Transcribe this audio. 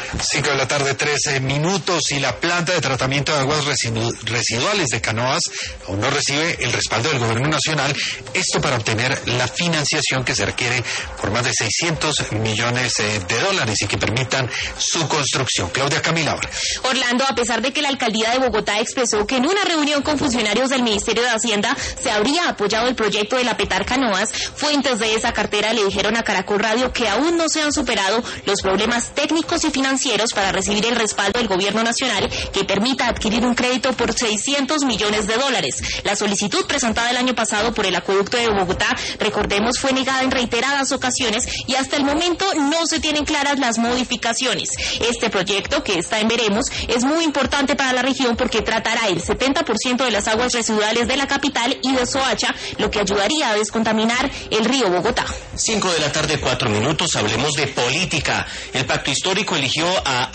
5 de la tarde, 13 minutos, y la planta de tratamiento de aguas residuales de Canoas aún no recibe el respaldo del gobierno nacional, esto para obtener la financiación que se requiere por más de 600 millones de dólares y que permitan su construcción. Claudia Camila. Orlando, a pesar de que la alcaldía de Bogotá expresó que en una reunión con funcionarios del Ministerio de Hacienda se habría apoyado el proyecto de la Petar Canoas, fuentes de esa cartera le dijeron a Caracol Radio que aún no se han superado los problemas técnicos y financieros para recibir el respaldo del gobierno nacional que permita adquirir un crédito por 600 millones de dólares. La solicitud presentada el año pasado por el acueducto de Bogotá, recordemos, fue negada en reiteradas ocasiones y hasta el momento no se tienen claras las modificaciones. Este proyecto, que está en veremos, es muy importante para la región porque tratará el 70% de las aguas residuales de la capital y de Soacha, lo que ayudaría a descontaminar el río Bogotá. 5 de la tarde, 4 minutos, hablemos de política. El Pacto Histórico eligió a